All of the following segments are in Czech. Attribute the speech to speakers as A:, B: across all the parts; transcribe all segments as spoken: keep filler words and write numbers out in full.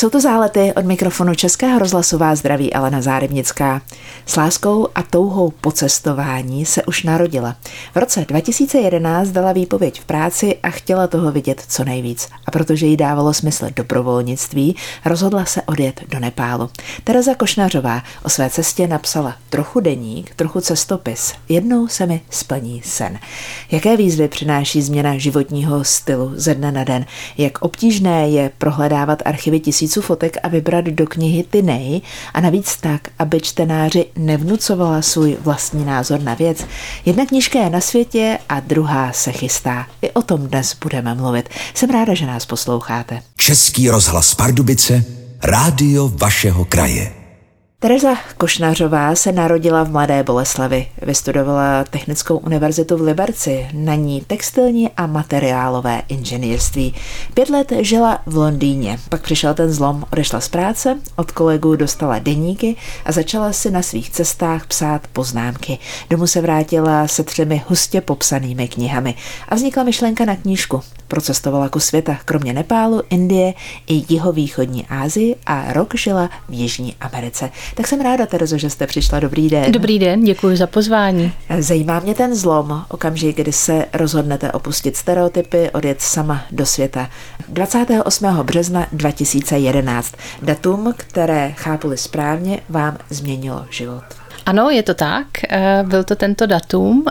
A: Jsou to zálety, od mikrofonu Českého rozhlasu vás zdraví Alena Zárybnická. S láskou a touhou po cestování se už narodila. V roce dva tisíce jedenáct dala výpověď v práci a chtěla toho vidět co nejvíc. A protože jí dávalo smysl dobrovolnictví, rozhodla se odjet do Nepálu. Tereza Košnářová o své cestě napsala trochu deník, trochu cestopis. Jednou se mi splní sen. Jaké výzvy přináší změna životního stylu ze dne na den? Jak obtížné je prohledávat archivy tisíců fotek a vybrat do knihy ty nej, a navíc tak, aby čtenáři nevnucovala svůj vlastní názor na věc. Jedna knížka je na světě a druhá se chystá. I o tom dnes budeme mluvit. Jsem ráda, že nás posloucháte.
B: Český rozhlas Pardubice, rádio vašeho kraje.
A: Tereza Košnářová se narodila v Mladé Boleslavi. Vystudovala Technickou univerzitu v Liberci, na ní textilní a materiálové inženýrství. Pět let žila v Londýně, pak přišel ten zlom, odešla z práce, od kolegů dostala deníky a začala si na svých cestách psát poznámky. Domů se vrátila se třemi hustě popsanými knihami a vznikla myšlenka na knížku. Procestovala kus světa, kromě Nepálu, Indie i jihovýchodní Asii a rok žila v Jižní Americe. Tak jsem ráda, Terezo, že jste přišla. Dobrý den.
C: Dobrý den, děkuji za pozvání.
A: Zajímá mě ten zlom, okamžik, kdy se rozhodnete opustit stereotypy, odjet sama do světa. dvacátého osmého března dva tisíce jedenáct. Datum, které, chápu-li správně, vám změnilo život.
C: Ano, je to tak. Byl to tento datum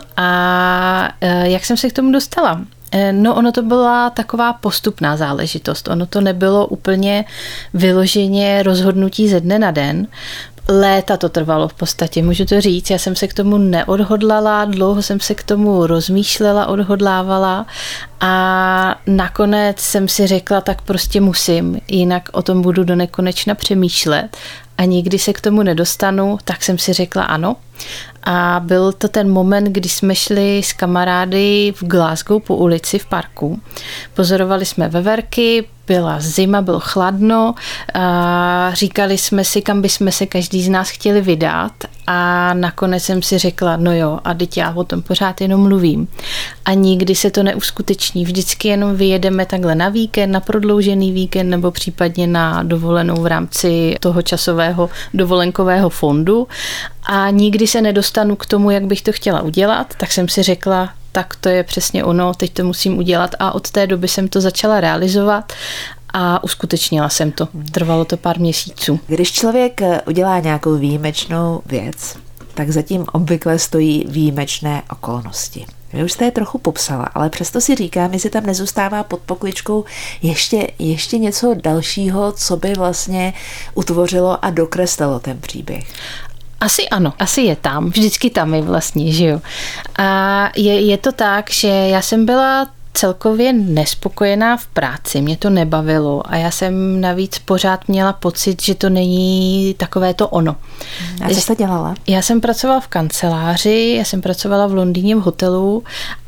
C: a jak jsem se k tomu dostala? No, ono to byla taková postupná záležitost. Ono to nebylo úplně vyloženě rozhodnutí ze dne na den. Léta to trvalo v podstatě, můžu to říct. Já jsem se k tomu neodhodlala, dlouho jsem se k tomu rozmýšlela, odhodlávala a nakonec jsem si řekla, tak prostě musím, jinak o tom budu do nekonečna přemýšlet a nikdy se k tomu nedostanu, tak jsem si řekla ano. A byl to ten moment, kdy jsme šli s kamarády v Glasgow po ulici v parku. Pozorovali jsme veverky, byla zima, bylo chladno, a říkali jsme si, kam bychom se každý z nás chtěli vydat a nakonec jsem si řekla, no jo, a teď já o tom pořád jenom mluvím. A nikdy se to neuskuteční, vždycky jenom vyjedeme takhle na víkend, na prodloužený víkend nebo případně na dovolenou v rámci toho časového dovolenkového fondu a nikdy se nedostanu k tomu, jak bych to chtěla udělat, tak jsem si řekla, tak to je přesně ono, teď to musím udělat a od té doby jsem to začala realizovat a uskutečnila jsem to. Trvalo to pár měsíců.
A: Když člověk udělá nějakou výjimečnou věc, tak zatím obvykle stojí výjimečné okolnosti. Vy už jste je trochu popsala, ale přesto si říkám, jestli tam nezůstává pod pokličkou ještě, ještě něco dalšího, co by vlastně utvořilo a dokreslilo ten příběh.
C: Asi ano, asi je tam, vždycky tam je vlastně, že jo. A je, je to tak, že já jsem byla celkově nespokojená v práci, mě to nebavilo a já jsem navíc pořád měla pocit, že to není takové to ono.
A: A co jste dělala?
C: Já jsem pracovala v kanceláři, já jsem pracovala v Londýně v hotelu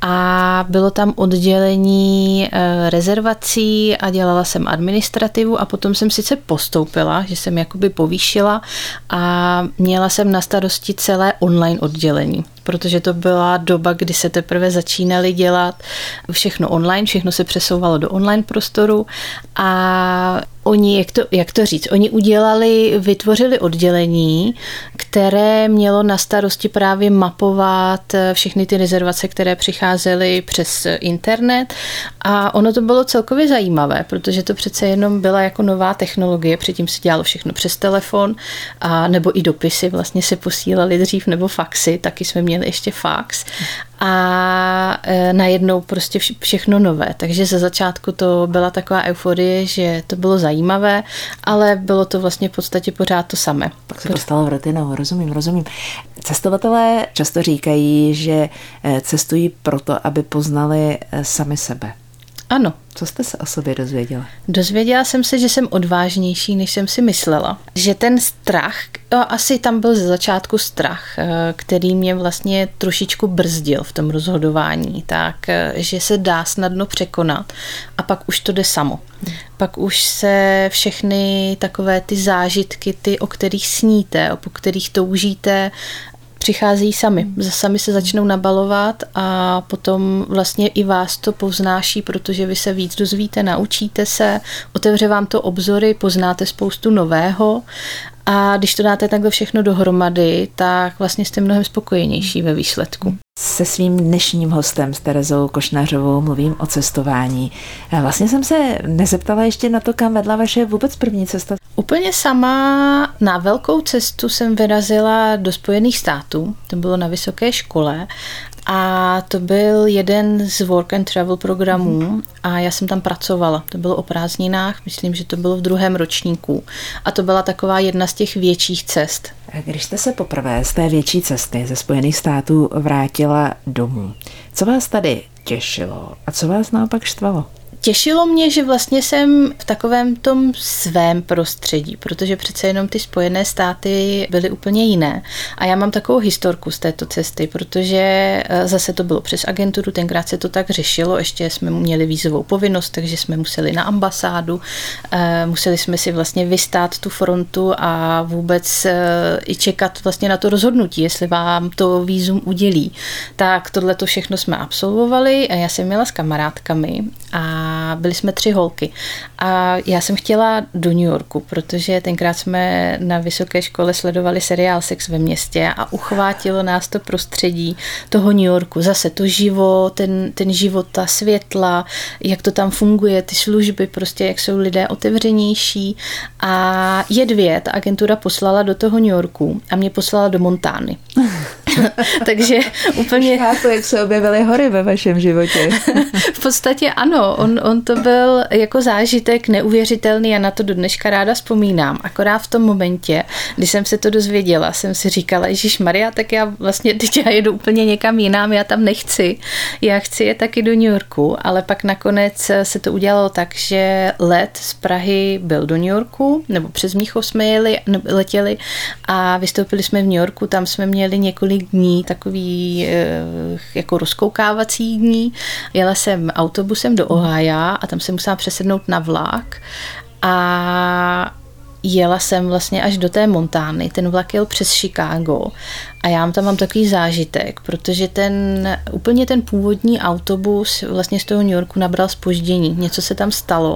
C: a bylo tam oddělení rezervací a dělala jsem administrativu a potom jsem sice postoupila, že jsem jakoby povýšila a měla jsem na starosti celé online oddělení, protože to byla doba, kdy se teprve začínali dělat všechno online, všechno se přesouvalo do online prostoru a oni, jak to, jak to říct, oni udělali, vytvořili oddělení, které mělo na starosti právě mapovat všechny ty rezervace, které přicházely přes internet a ono to bylo celkově zajímavé, protože to přece jenom byla jako nová technologie, předtím se dělalo všechno přes telefon a nebo i dopisy vlastně se posílali dřív nebo faxy, taky jsme měli ještě fax a najednou prostě všechno nové, takže ze začátku to byla taková euforie, že to bylo zajímavé, ale bylo to vlastně v podstatě pořád to samé.
A: Pak se to stalo v rutinou, rozumím, rozumím. Cestovatelé často říkají, že cestují proto, aby poznali sami sebe.
C: Ano.
A: Co jste se o sobě dozvěděla?
C: Dozvěděla jsem se, že jsem odvážnější, než jsem si myslela. Že ten strach, asi tam byl ze začátku strach, který mě vlastně trošičku brzdil v tom rozhodování, tak, že se dá snadno překonat a pak už to jde samo. Hmm. Pak už se všechny takové ty zážitky, ty, o kterých sníte, po kterých toužíte, přichází sami. Sami se začnou nabalovat a potom vlastně i vás to povznáší, protože vy se víc dozvíte, naučíte se, otevře vám to obzory, poznáte spoustu nového a když to dáte takhle všechno dohromady, tak vlastně jste mnohem spokojenější ve výsledku.
A: Se svým dnešním hostem, s Terezou Košnářovou, mluvím o cestování. Vlastně jsem se nezeptala ještě na to, kam vedla vaše vůbec první cesta.
C: Úplně sama na velkou cestu jsem vyrazila do Spojených států, to bylo na vysoké škole a to byl jeden z work and travel programů a já jsem tam pracovala. To bylo o prázdninách, myslím, že to bylo v druhém ročníku a to byla taková jedna z těch větších cest.
A: Když jste se poprvé z té větší cesty ze Spojených států vrátila domů, co vás tady těšilo a co vás naopak štvalo?
C: Těšilo mě, že vlastně jsem v takovém tom svém prostředí, protože přece jenom ty Spojené státy byly úplně jiné. A já mám takovou historku z této cesty, protože zase to bylo přes agenturu, tenkrát se to tak řešilo, ještě jsme měli vízovou povinnost, takže jsme museli na ambasádu, museli jsme si vlastně vystát tu frontu a vůbec i čekat vlastně na to rozhodnutí, jestli vám to vízum udělí. Tak tohle to všechno jsme absolvovali a já jsem měla s kamarádkami a byli jsme tři holky a já jsem chtěla do New Yorku, protože tenkrát jsme na vysoké škole sledovali seriál Sex ve městě a uchvátilo nás to prostředí toho New Yorku. Zase to živo, ten, ten život, ta světla, jak to tam funguje, ty služby, prostě jak jsou lidé otevřenější a je dvě, ta agentura poslala do toho New Yorku a mě poslala do Montány. Takže úplně...
A: Chápu, jak se objevily hory ve vašem životě.
C: V podstatě ano, on, on to byl jako zážitek neuvěřitelný, já na to do dneška ráda vzpomínám. Akorát v tom momentě, kdy jsem se to dozvěděla, jsem si říkala, ježišmarja, tak já vlastně teď já jedu úplně někam jinam, já tam nechci. Já chci je taky do New Yorku, ale pak nakonec se to udělalo tak, že let z Prahy byl do New Yorku, nebo přes Mnichov jsme jeli, letěli a vystoupili jsme v New Yorku, tam jsme měli několik dní, takový jako rozkoukávací dní. Jela jsem autobusem do Ohája a tam jsem musela přesednout na vlak a jela jsem vlastně až do té Montány. Ten vlak jel přes Chicago a já tam mám takový zážitek, protože ten úplně ten původní autobus vlastně z toho New Yorku nabral zpoždění. Něco se tam stalo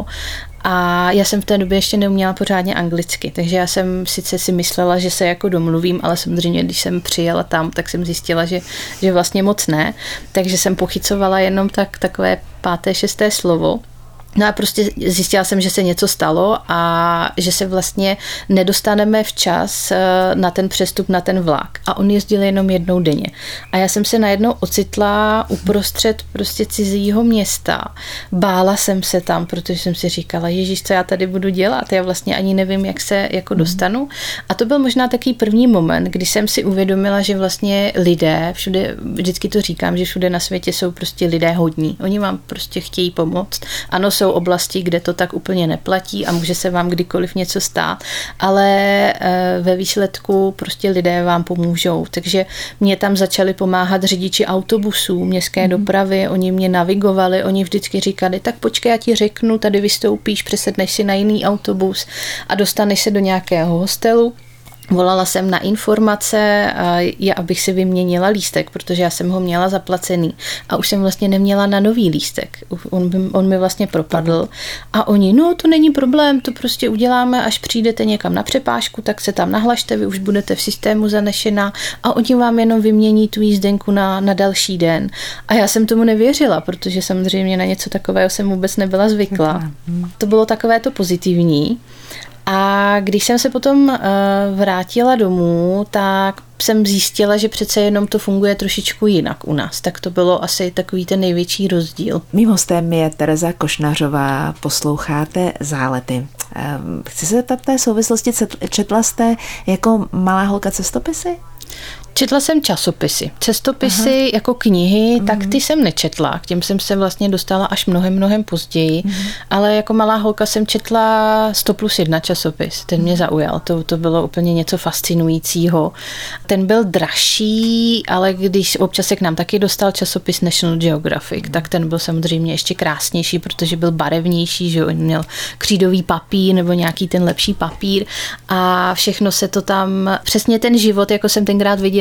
C: a já jsem v té době ještě neuměla pořádně anglicky, takže já jsem sice si myslela, že se jako domluvím, ale samozřejmě, když jsem přijela tam, tak jsem zjistila, že, že vlastně moc ne, takže jsem pochycovala jenom tak takové páté, šesté slovo. No a prostě zjistila jsem, že se něco stalo a že se vlastně nedostaneme včas na ten přestup na ten vlak. A on jezdil jenom jednou denně. A já jsem se najednou ocitla uprostřed prostě cizího města. Bála jsem se tam, protože jsem si říkala, ježíš, co já tady budu dělat? Já vlastně ani nevím, jak se jako dostanu. A to byl možná takový první moment, kdy jsem si uvědomila, že vlastně lidé, všude, vždycky to říkám, že všude na světě jsou prostě lidé hodní. Oni vám prostě chtějí pomoct. Ano, jsou oblasti, kde to tak úplně neplatí a může se vám kdykoliv něco stát, ale ve výsledku prostě lidé vám pomůžou. Takže mě tam začali pomáhat řidiči autobusů, městské dopravy, oni mě navigovali, oni vždycky říkali, tak počkej, já ti řeknu, tady vystoupíš, přesedneš si na jiný autobus a dostaneš se do nějakého hostelu. Volala jsem na informace, abych si vyměnila lístek, protože já jsem ho měla zaplacený a už jsem vlastně neměla na nový lístek. On, by, on mi vlastně propadl a oni, no to není problém, to prostě uděláme, až přijdete někam na přepážku, tak se tam nahlašte, vy už budete v systému zanešená a oni vám jenom vymění tu jízdenku na, na další den. A já jsem tomu nevěřila, protože samozřejmě na něco takového jsem vůbec nebyla zvyklá. To bylo takové to pozitivní. A když jsem se potom uh, vrátila domů, tak jsem zjistila, že přece jenom to funguje trošičku jinak u nás. Tak to bylo asi takový ten největší rozdíl.
A: Mým hostem je Tereza Košnářová, posloucháte Zálety. Chci se zeptat té souvislosti, četla jste jako malá holka cestopisy?
C: Četla jsem časopisy. Cestopisy Aha. jako knihy, tak ty jsem nečetla. K těm jsem se vlastně dostala až mnohem, mnohem později. Mm. Ale jako malá holka jsem četla sto plus jedna časopis. Ten mě zaujal. To, to bylo úplně něco fascinujícího. Ten byl dražší, ale když občas se k nám taky dostal časopis National Geographic, mm. tak ten byl samozřejmě ještě krásnější, protože byl barevnější, že on měl křídový papír nebo nějaký ten lepší papír a všechno se to tam, přesně ten život, jako jsem tenkrát viděla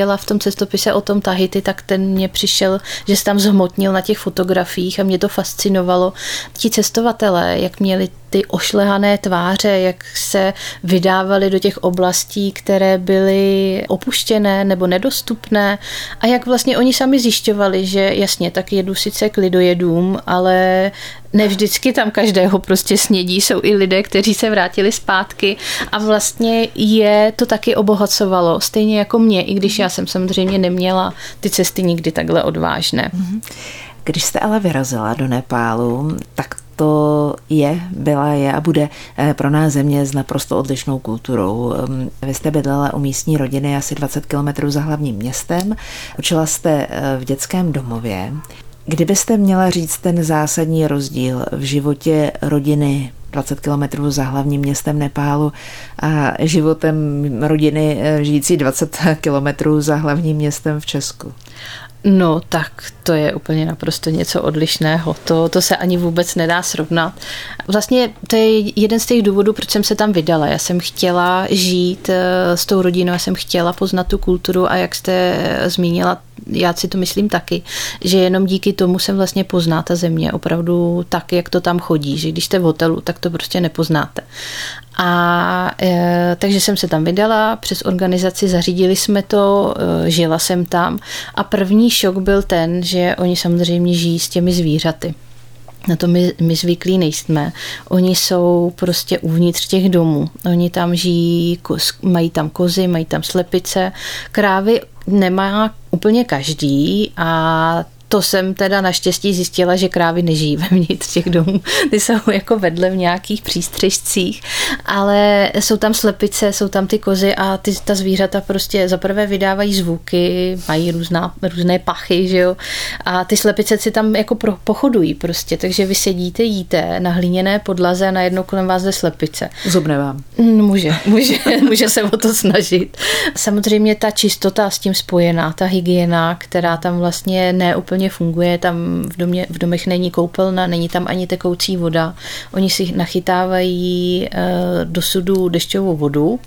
C: slyšela v tom cestopise o tom Tahiti, tak ten mě přišel, že se tam zhmotnil na těch fotografiích a mě to fascinovalo. Ti cestovatelé, jak měli ty ošlehané tváře, jak se vydávali do těch oblastí, které byly opuštěné nebo nedostupné a jak vlastně oni sami zjišťovali, že jasně, tak jedu sice k lidojedům, ale ne vždycky tam každého prostě snědí, jsou i lidé, kteří se vrátili zpátky a vlastně je to taky obohacovalo, stejně jako mě, i když já jsem samozřejmě neměla ty cesty nikdy takhle odvážné.
A: Když jste ale vyrazila do Nepálu, tak to je, byla, je a bude pro nás země s naprosto odlišnou kulturou. Vy jste bydlela u místní rodiny asi dvacet kilometrů za hlavním městem, učila jste v dětském domově. Kdybyste měla říct ten zásadní rozdíl v životě rodiny dvacet kilometrů za hlavním městem Nepálu a životem rodiny žijící dvacet kilometrů za hlavním městem v Česku?
C: No, tak to je úplně naprosto něco odlišného. To, to se ani vůbec nedá srovnat. Vlastně to je jeden z těch důvodů, proč jsem se tam vydala. Já jsem chtěla žít s tou rodinou, já jsem chtěla poznat tu kulturu a jak jste zmínila, já si to myslím taky, že jenom díky tomu jsem vlastně pozná ta země opravdu tak, jak to tam chodí, že když jste v hotelu, tak to prostě nepoznáte. A e, takže jsem se tam vydala, přes organizaci zařídili jsme to, e, žila jsem tam a první šok byl ten, že oni samozřejmě žijí s těmi zvířaty. Na to my, my zvyklí nejsme. Oni jsou prostě uvnitř těch domů. Oni tam žijí, mají tam kozy, mají tam slepice. Krávy nemá úplně každý a to jsem teda naštěstí zjistila, že krávy nežijí vevnitř těch domů. Ty jsou jako vedle v nějakých přístřežcích, ale jsou tam slepice, jsou tam ty kozy a ty, ta zvířata prostě zaprvé vydávají zvuky, mají různá, různé pachy, že jo, a ty slepice si tam jako pro, pochodují prostě, takže vy sedíte, jíte na hliněné podlaze a najednou kolem vás jde slepice.
A: Zubne vám.
C: Může, může, může se o to snažit. Samozřejmě ta čistota s tím spojená, ta hygiena, která tam vlastně neúplně funguje, tam v, domě, v domech není koupelna, není tam ani tekoucí voda. Oni si nachytávají e, do sudu dešťovou vodu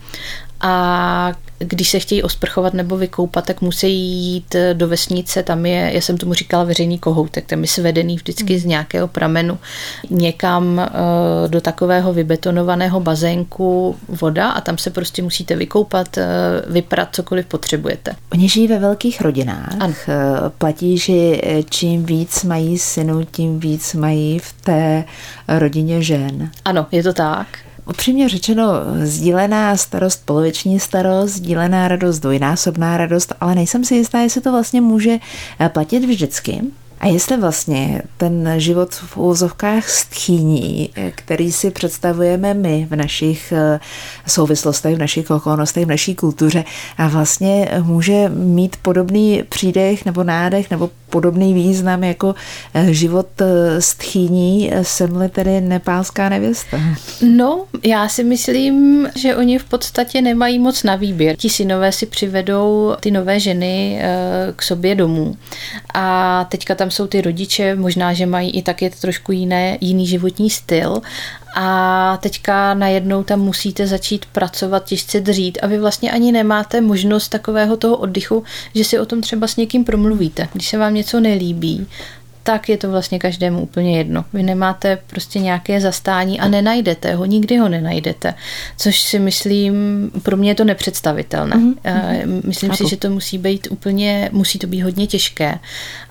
C: a když se chtějí osprchovat nebo vykoupat, tak musí jít do vesnice, tam je, já jsem tomu říkala veřejný kohoutek, tam je svedený vždycky z nějakého pramenu někam e, do takového vybetonovaného bazénku voda a tam se prostě musíte vykoupat, e, vyprat, cokoliv potřebujete.
A: Oni žijí ve velkých rodinách.
C: Ano.
A: Platí, že čím víc mají synů, tím víc mají v té rodině žen.
C: Ano, je to tak.
A: Upřímně řečeno, sdílená starost, poloviční starost, sdílená radost, dvojnásobná radost, ale nejsem si jistá, jestli to vlastně může platit vždycky. A jestli vlastně ten život v úvozovkách stchýní, který si představujeme my v našich souvislostech, v našich okolnostech, v naší kultuře, a vlastně může mít podobný přídech nebo nádech nebo podobný význam jako život stchýní, jsem-li tedy nepálská nevěsta.
C: No, já si myslím, že oni v podstatě nemají moc na výběr. Ti synové si přivedou ty nové ženy k sobě domů. A teďka tam jsou ty rodiče, možná, že mají i taky trošku jiné, jiný životní styl. A teďka najednou tam musíte začít pracovat, těžce dřít a vy vlastně ani nemáte možnost takového toho oddychu, že si o tom třeba s někým promluvíte. Když se vám něco nelíbí, tak je to vlastně každému úplně jedno. Vy nemáte prostě nějaké zastání a nenajdete ho, nikdy ho nenajdete. Což si myslím, pro mě je to nepředstavitelné. Mm-hmm. Myslím Chápu. si, že to musí být úplně, musí to být hodně těžké.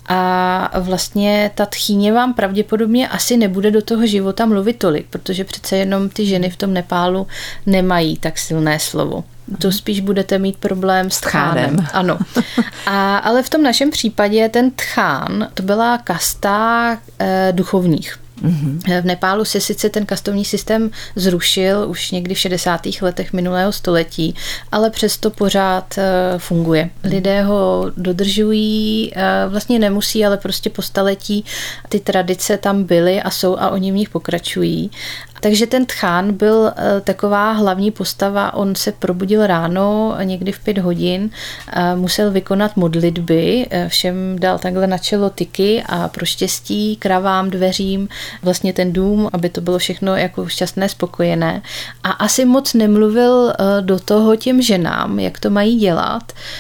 C: A vlastně ta tchýně vám pravděpodobně asi nebude do toho života mluvit tolik, protože přece jenom ty ženy v tom Nepálu nemají tak silné slovo. To spíš budete mít problém s tchánem. Ano. A, ale v tom našem případě ten tchán, to byla kasta e, duchovních. Mm-hmm. V Nepálu se sice ten kastovní systém zrušil už někdy v šedesátých letech minulého století, ale přesto pořád funguje. Lidé ho dodržují, vlastně nemusí, ale prostě po staletí ty tradice tam byly a jsou a oni v nich pokračují. Takže ten tchán byl taková hlavní postava, on se probudil ráno někdy v pět hodin, musel vykonat modlitby, všem dal takhle na čelo tyky a pro štěstí, kravám, dveřím, vlastně ten dům, aby to bylo všechno jako šťastné, spokojené. A asi moc nemluvil do toho těm ženám, jak to mají dělat.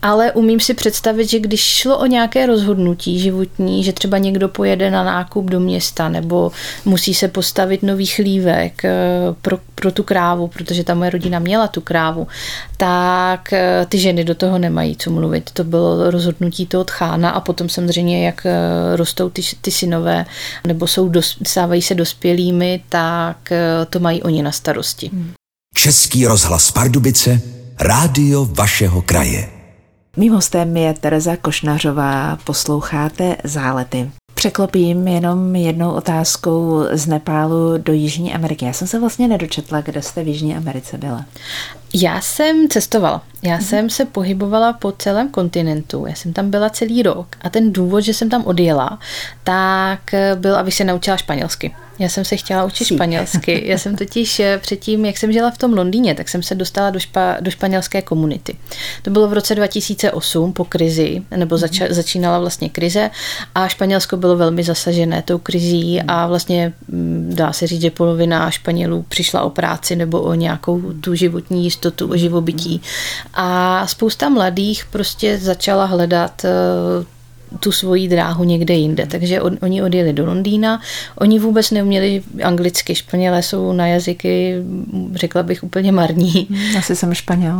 C: ale umím si představit, že když šlo o nějaké rozhodnutí životní, že třeba někdo pojede na nákup do města nebo musí se postavit nový chlívek pro, pro tu krávu, protože ta moje rodina měla tu krávu, tak ty ženy do toho nemají co mluvit. To bylo rozhodnutí toho tchána a potom samozřejmě, jak rostou ty, ty synové nebo jsou dos, stávají se dospělými, tak to mají oni na starosti.
B: Český rozhlas Pardubice, rádio vašeho kraje.
A: Mým hostem je Tereza Košnářová, posloucháte Zálety. Překlopím jenom jednou otázkou z Nepálu do Jižní Ameriky. Já jsem se vlastně nedočetla, kde jste v Jižní Americe byla.
C: Já jsem cestovala. Já mm-hmm. jsem se pohybovala po celém kontinentu. Já jsem tam byla celý rok a ten důvod, že jsem tam odjela, tak byl, abych se naučila španělsky. Já jsem se chtěla učit španělsky. Já jsem totiž předtím, jak jsem žila v tom Londýně, tak jsem se dostala do, špa, do španělské komunity. To bylo v roce dva tisíce osm po krizi, nebo zača, začínala vlastně krize a Španělsko bylo velmi zasažené tou krizí a vlastně dá se říct, že polovina Španělů přišla o práci nebo o nějakou tu životní jistotu, o živobytí. A spousta mladých prostě začala hledat tu svoji dráhu někde jinde. Takže on, oni odjeli do Londýna. Oni vůbec neuměli anglicky. Španělé jsou na jazyky, řekla bych, úplně marní.
A: Asi jsem Španěl.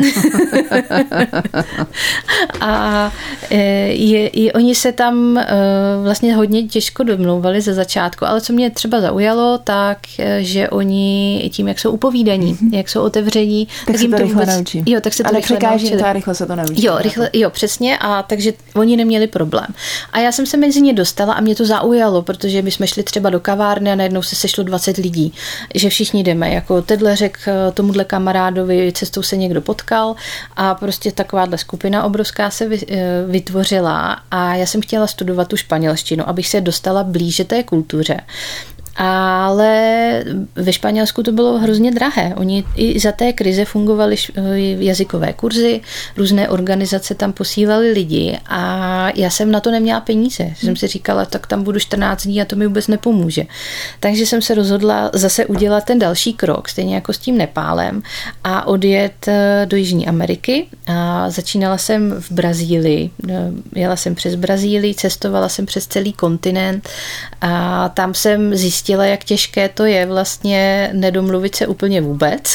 C: A je, je, oni se tam vlastně hodně těžko domlouvali ze začátku, ale co mě třeba zaujalo, tak, že oni tím, jak jsou upovídaní, jak jsou otevření,
A: tak,
C: tak
A: se
C: jim
A: to
C: to
A: rychle
C: vůbec,
A: naučí.
C: Jo, tak se to
A: ale
C: rychle naučili.
A: to a rychle se to naučí.
C: Jo, rychle, jo, přesně. A takže oni neměli problém. A já jsem se mezi ně dostala a mě to zaujalo, protože my jsme šli třeba do kavárny a najednou se sešlo dvacet lidí, že všichni jdeme. Jako tenhle řekl tomuhle kamarádovi, cestou se někdo potkal a prostě takováhle skupina obrovská se vytvořila a já jsem chtěla studovat tu španělštinu, abych se dostala blíže té kultuře. Ale ve Španělsku to bylo hrozně drahé. Oni i za té krize fungovaly jazykové kurzy, různé organizace tam posílali lidi a já jsem na to neměla peníze. Jsem si říkala, tak tam budu čtrnáct dní a to mi vůbec nepomůže. Takže jsem se rozhodla zase udělat ten další krok, stejně jako s tím Nepálem a odjet do Jižní Ameriky. A začínala jsem v Brazílii. Jela jsem přes Brazílii, cestovala jsem přes celý kontinent a tam jsem zjistila, jak těžké to je vlastně nedomluvit se úplně vůbec,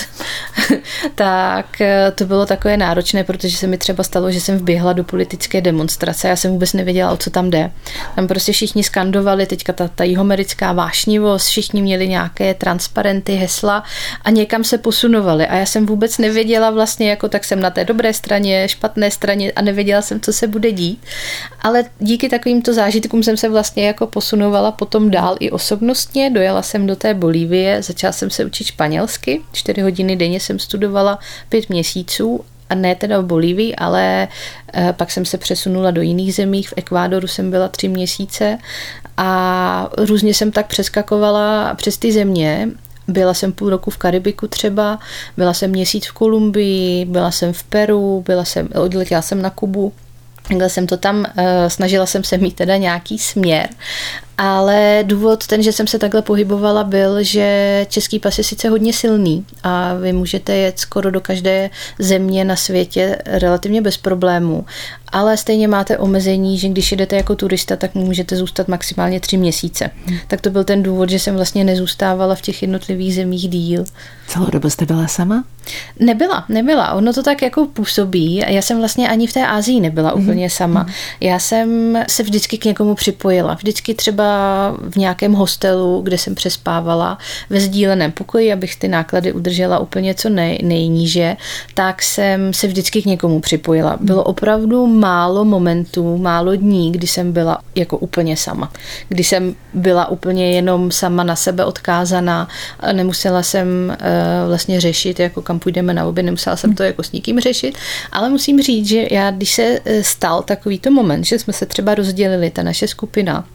C: tak to bylo takové náročné, protože se mi třeba stalo, že jsem vběhla do politické demonstrace. Já jsem vůbec nevěděla, o co tam jde. Tam prostě všichni skandovali, teďka ta, ta jihoamerická vášnivost, všichni měli nějaké transparenty, hesla a někam se posunovali. A já jsem vůbec nevěděla vlastně, jako tak jsem na té dobré straně, špatné straně a nevěděla jsem, co se bude dít. Ale díky takovýmto zážitkům jsem se vlastně jako posunovala potom dál i osobnostně. Dojela jsem do té Bolívie, začala jsem se učit španělsky, čtyři hodiny denně jsem studovala pět měsíců a ne teda v Bolívii, ale pak jsem se přesunula do jiných zemí, v Ekvádoru jsem byla tři měsíce a různě jsem tak přeskakovala přes ty země. Byla jsem půl roku v Karibiku třeba, byla jsem měsíc v Kolumbii, byla jsem v Peru, byla jsem, odletěla jsem na Kubu. Takhle jsem to tam, snažila jsem se mít teda nějaký směr, ale důvod ten, že jsem se takhle pohybovala, byl, že český pas je sice hodně silný a vy můžete jet skoro do každé země na světě relativně bez problémů, ale stejně máte omezení, že když jedete jako turista, tak můžete zůstat maximálně tři měsíce. Hmm. Tak to byl ten důvod, že jsem vlastně nezůstávala v těch jednotlivých zemích díl.
A: Celou dobu jste byla sama?
C: Nebyla, nebyla. Ono to tak jako působí. Já jsem vlastně ani v té Asii nebyla mm. úplně sama. Mm. Já jsem se vždycky k někomu připojila. Vždycky třeba v nějakém hostelu, kde jsem přespávala, ve sdíleném pokoji, abych ty náklady udržela úplně co nej, nejníže, tak jsem se vždycky k někomu připojila. Bylo opravdu málo momentů, málo dní, kdy jsem byla jako úplně sama. Kdy jsem byla úplně jenom sama na sebe odkázaná. Nemusela jsem uh, vlastně řešit, jako kam půjdeme na oběd, nemusela jsem to jako s nikým řešit, ale musím říct, že já, když se stal takovýto moment, že jsme se třeba rozdělili, ta naše skupina,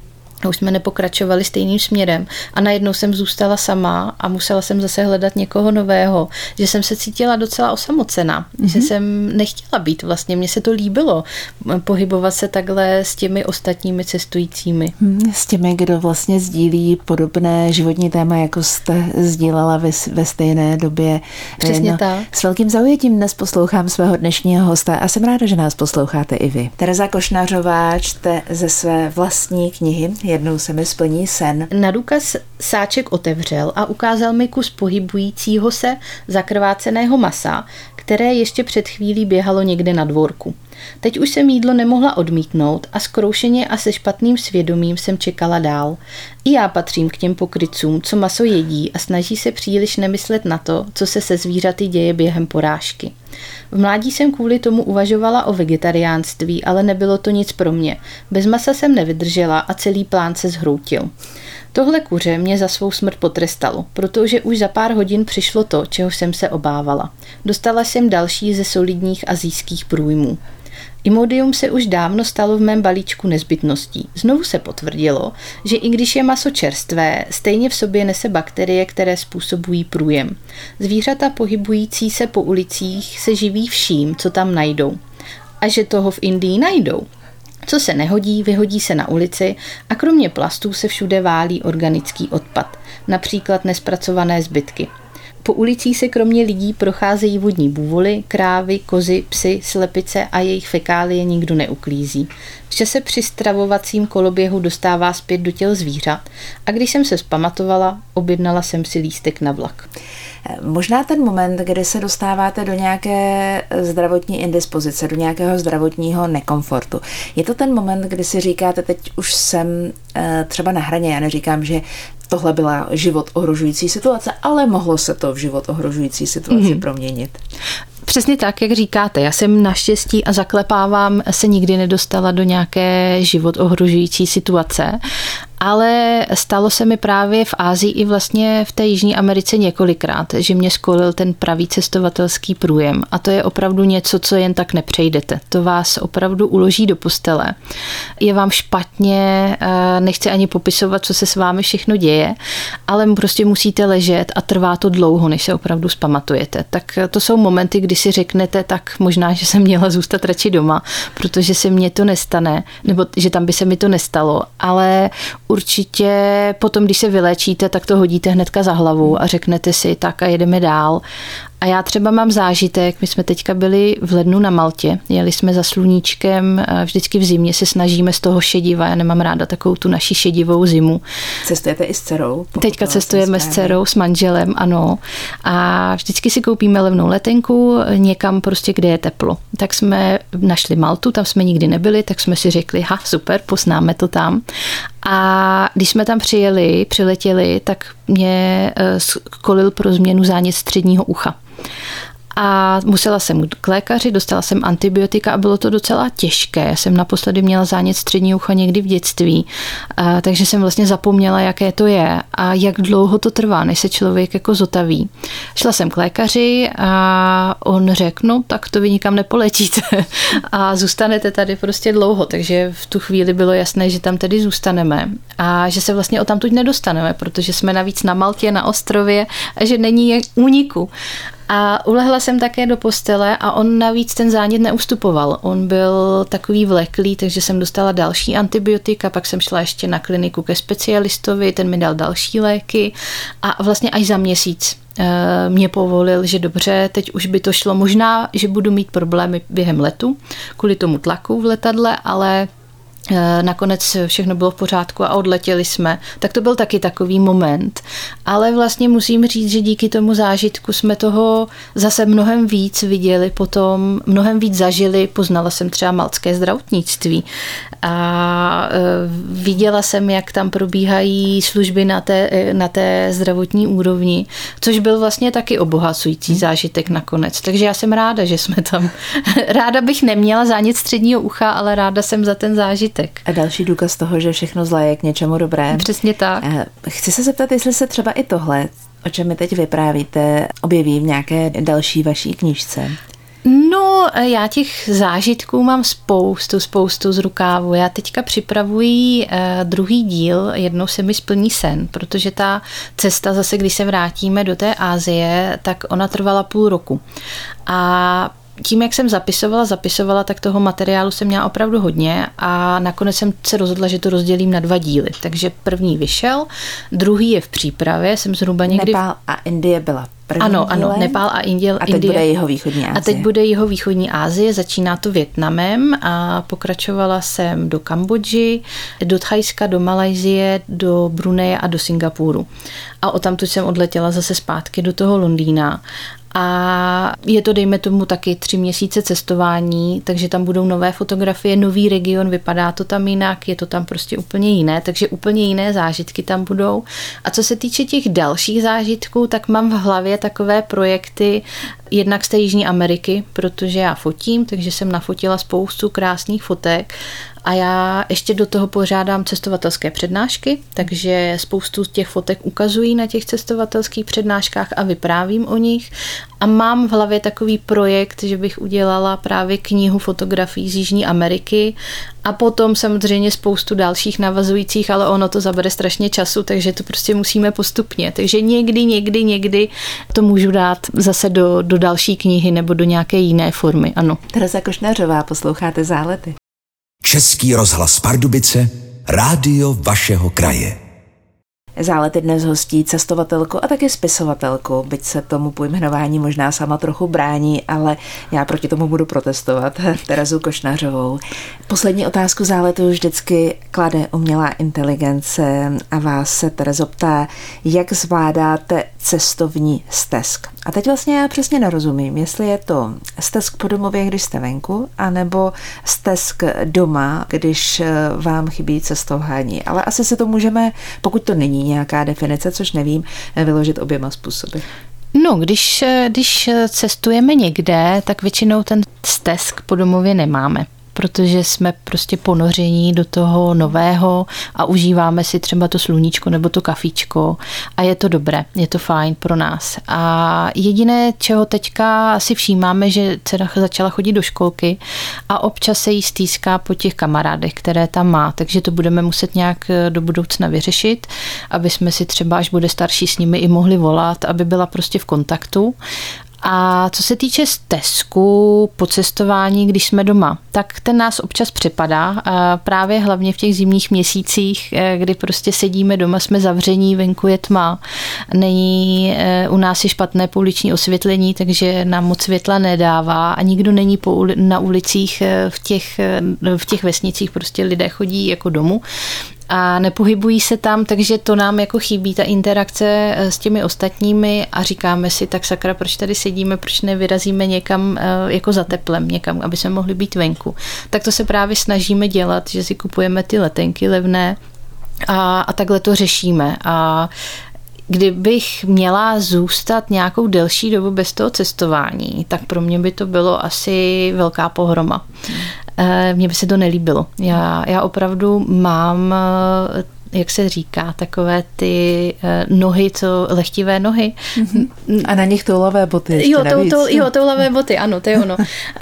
C: A už jsme nepokračovali stejným směrem a najednou jsem zůstala sama a musela jsem zase hledat někoho nového, že jsem se cítila docela osamocená, mm-hmm. že jsem nechtěla být vlastně, mně se to líbilo, pohybovat se takhle s těmi ostatními cestujícími.
A: S těmi, kdo vlastně sdílí podobné životní téma, jako jste sdílela ve, ve stejné době.
C: Přesně
A: no,
C: tak.
A: S velkým zaujetím dnes poslouchám svého dnešního hosta a jsem ráda, že nás posloucháte i vy. Tereza Košnářová čte ze své vlastní knihy Jednou se mi splní sen.
C: Na důkaz sáček otevřel a ukázal mi kus pohybujícího se zakrváceného masa, které ještě před chvílí běhalo někde na dvorku. Teď už jsem jídlo nemohla odmítnout a zkroušeně a se špatným svědomím jsem čekala dál. I já patřím k těm pokrytcům, co maso jedí a snaží se příliš nemyslet na to, co se se zvířaty děje během porážky. V mládí jsem kvůli tomu uvažovala o vegetariánství, ale nebylo to nic pro mě. Bez masa jsem nevydržela a celý plán se zhroutil. Tohle kuře mě za svou smrt potrestalo, protože už za pár hodin přišlo to, čeho jsem se obávala. Dostala jsem další ze solidních asijských průjmů. Imodium se už dávno stalo v mém balíčku nezbytností. Znovu se potvrdilo, že i když je maso čerstvé, stejně v sobě nese bakterie, které způsobují průjem. Zvířata pohybující se po ulicích se živí vším, co tam najdou. A že toho v Indii najdou. Co se nehodí, vyhodí se na ulici a kromě plastů se všude válí organický odpad, například nespracované zbytky. Po ulicích se kromě lidí procházejí vodní bůvoly, krávy, kozy, psy, slepice a jejich fekálie nikdo neuklízí. V čase při stravovacím koloběhu dostává zpět do těl zvířat a když jsem se vzpamatovala, objednala jsem si lístek na vlak.
A: Možná ten moment, kdy se dostáváte do nějaké zdravotní indispozice, do nějakého zdravotního nekomfortu. Je to ten moment, kdy si říkáte, teď už jsem třeba na hraně, já neříkám, že tohle byla život ohrožující situace, ale mohlo se to v život ohrožující situaci mm-hmm. proměnit.
C: Přesně tak, jak říkáte. Já jsem naštěstí a zaklepávám se nikdy nedostala do nějaké život ohrožující situace, ale stalo se mi právě v Asii i vlastně v té Jižní Americe několikrát, že mě skolil ten pravý cestovatelský průjem a to je opravdu něco, co jen tak nepřejdete. To vás opravdu uloží do postele. Je vám špatně, nechci ani popisovat, co se s vámi všechno děje, ale prostě musíte ležet a trvá to dlouho, než se opravdu zpamatujete. Tak to jsou momenty, kdy si řeknete, tak možná, že jsem měla zůstat radši doma, protože se mně to nestane, nebo že tam by se mi to nestalo, ale určitě potom, když se vyléčíte, tak to hodíte hnedka za hlavu a řeknete si tak a jedeme dál. A já třeba mám zážitek, my jsme teďka byli v lednu na Maltě, jeli jsme za sluníčkem, vždycky v zimě se snažíme z toho šediva, já nemám ráda takovou tu naši šedivou zimu.
A: Cestujete i s dcerou?
C: Teďka cestujeme s dcerou, s manželem, ano. A vždycky si koupíme levnou letenku někam prostě, kde je teplo. Tak jsme našli Maltu, tam jsme nikdy nebyli, tak jsme si řekli, ha, super, poznáme to tam. A když jsme tam přijeli, přiletěli, tak mě kolil pro změnu zánět středního ucha. A musela jsem jít k lékaři, dostala jsem antibiotika a bylo to docela těžké. Já jsem naposledy měla zánět středního ucha někdy v dětství, a, takže jsem vlastně zapomněla, jaké to je a jak dlouho to trvá, než se člověk jako zotaví. Šla jsem k lékaři a on řekl, no tak to vy nikam nepoletíte a zůstanete tady prostě dlouho, takže v tu chvíli bylo jasné, že tam tedy zůstaneme a že se vlastně odtamtud nedostaneme, protože jsme navíc na Maltě, na ostrově a že není úniku. A ulehla jsem také do postele a on navíc ten zánět neustupoval. On byl takový vleklý, takže jsem dostala další antibiotika, pak jsem šla ještě na kliniku ke specialistovi, ten mi dal další léky a vlastně až za měsíc mě povolil, že dobře, teď už by to šlo. Možná, že budu mít problémy během letu, kvůli tomu tlaku v letadle, ale nakonec všechno bylo v pořádku a odletěli jsme. Tak to byl taky takový moment. Ale vlastně musím říct, že díky tomu zážitku jsme toho zase mnohem víc viděli, potom mnohem víc zažili. Poznala jsem třeba maltské zdravotnictví a viděla jsem, jak tam probíhají služby na té, na té zdravotní úrovni, což byl vlastně taky obohacující zážitek nakonec. Takže já jsem ráda, že jsme tam. Ráda bych neměla zánět středního ucha, ale ráda jsem za ten zážitek.
A: A další důkaz toho, že všechno zlé je k něčemu dobré.
C: Přesně tak.
A: Chci se zeptat, jestli se třeba i tohle, o čem mi teď vyprávíte, objeví v nějaké další vaší knížce.
C: No, já těch zážitků mám spoustu, spoustu z rukávu. Já teďka připravuji eh, druhý díl, jednou se mi splní sen, protože ta cesta zase, když se vrátíme do té Asie, tak ona trvala půl roku. A tím, jak jsem zapisovala, zapisovala, tak toho materiálu jsem měla opravdu hodně a nakonec jsem se rozhodla, že to rozdělím na dva díly. Takže první vyšel, druhý je v přípravě, jsem zhruba někdy...
A: Nepál a Indie byla první
C: Ano,
A: dílem.
C: ano, Nepál a Indie.
A: A teď Indie. bude jihovýchodní Asie.
C: A teď bude jihovýchodní Asie, začíná to Vietnamem a pokračovala jsem do Kambodži, do Thajska, do Malajsie, do Bruneje a do Singapuru. A odtamtud jsem odletěla zase zpátky do toho Londýna. A je to, dejme tomu, taky tři měsíce cestování, takže tam budou nové fotografie, nový region, vypadá to tam jinak, je to tam prostě úplně jiné, takže úplně jiné zážitky tam budou. A co se týče těch dalších zážitků, tak mám v hlavě takové projekty, jednak z té Jižní Ameriky, protože já fotím, takže jsem nafotila spoustu krásných fotek a já ještě do toho pořádám cestovatelské přednášky, takže spoustu těch fotek ukazují na těch cestovatelských přednáškách a vyprávím o nich. A mám v hlavě takový projekt, že bych udělala právě knihu fotografií z Jižní Ameriky a potom samozřejmě spoustu dalších navazujících, ale ono to zabere strašně času, takže to prostě musíme postupně. Takže někdy, někdy, někdy to můžu dát zase do, do další knihy nebo do nějaké jiné formy, ano.
A: Tereza Košnářová, posloucháte Zálety.
B: Český rozhlas Pardubice, rádio vašeho kraje.
A: Zálety dnes hostí cestovatelku a taky spisovatelku, byť se tomu pojmenování možná sama trochu brání, ale já proti tomu budu protestovat, Terezu Košnářovou. Poslední otázku Záletu vždycky klade umělá inteligence a vás se, Terezo, ptá, jak zvládáte cestovní stesk. A teď vlastně já přesně nerozumím, jestli je to stesk po domově, když jste venku, anebo stesk doma, když vám chybí cestování. Ale asi si to můžeme, pokud to není nějaká definice, což nevím, vyložit oběma způsoby.
C: No, když, když cestujeme někde, tak většinou ten stesk po domově nemáme, protože jsme prostě ponoření do toho nového a užíváme si třeba to sluníčko nebo to kafíčko a je to dobré, je to fajn pro nás. A jediné, čeho teďka si všímáme, že dcera začala chodit do školky a občas se jí stýská po těch kamarádech, které tam má, takže to budeme muset nějak do budoucna vyřešit, aby jsme si třeba, až bude starší, s nimi i mohli volat, aby byla prostě v kontaktu. A co se týče stesku po cestování, když jsme doma, tak ten nás občas přepadá, právě hlavně v těch zimních měsících, kdy prostě sedíme doma, jsme zavření, venku je tma, není, u nás je špatné pouliční osvětlení, takže nám moc světla nedává a nikdo není po uli, na ulicích v těch, v těch vesnicích, prostě lidé chodí jako domů a nepohybují se tam, takže to nám jako chybí, ta interakce s těmi ostatními a říkáme si, tak sakra, proč tady sedíme, proč nevyrazíme někam jako za teplem, někam, aby jsme mohli být venku. Tak to se právě snažíme dělat, že si kupujeme ty letenky levné a, a takhle to řešíme. A kdybych měla zůstat nějakou delší dobu bez toho cestování, tak pro mě by to bylo asi velká pohroma. Mně by se to nelíbilo. Já, já opravdu mám, jak se říká, takové ty nohy, co lehtivé nohy.
A: A na nich toulavé boty.
C: Jo, to, to, jo, toulavé boty, ano, to je ono.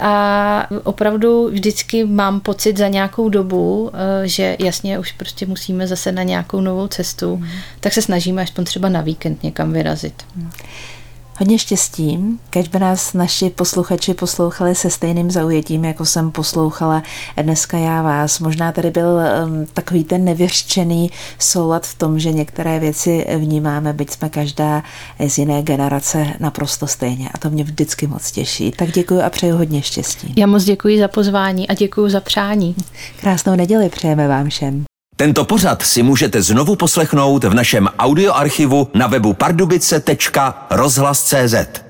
C: A opravdu vždycky mám pocit za nějakou dobu, že jasně už prostě musíme zase na nějakou novou cestu, hmm. tak se snažíme aspoň třeba na víkend někam vyrazit. Hmm.
A: Hodně štěstí, kež by nás naši posluchači poslouchali se stejným zaujetím, jako jsem poslouchala dneska já vás. Možná tady byl um, takový ten nevyřčený soulad v tom, že některé věci vnímáme, byť jsme každá z jiné generace naprosto stejně. A to mě vždycky moc těší. Tak děkuji a přeju hodně štěstí.
C: Já moc děkuji za pozvání a děkuji za přání.
A: Krásnou neděli přejeme vám všem.
B: Tento pořad si můžete znovu poslechnout v našem audioarchivu na webu pardubice tečka rozhlas tečka cé zet.